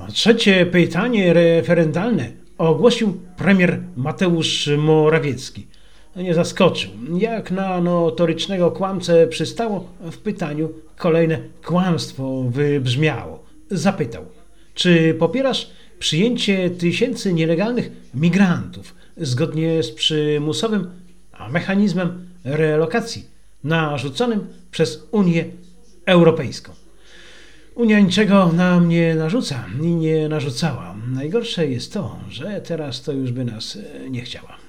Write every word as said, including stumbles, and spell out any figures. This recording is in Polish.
Trzecie pytanie referendalne ogłosił premier Mateusz Morawiecki. Nie zaskoczył. Jak na notorycznego kłamcę przystało, w pytaniu kolejne kłamstwo wybrzmiało. Zapytał, czy popierasz przyjęcie tysięcy nielegalnych migrantów zgodnie z przymusowym mechanizmem relokacji narzuconym przez Unię Europejską. Unia niczego nam nie narzuca i nie narzucała. Najgorsze jest to, że teraz to już by nas nie chciała.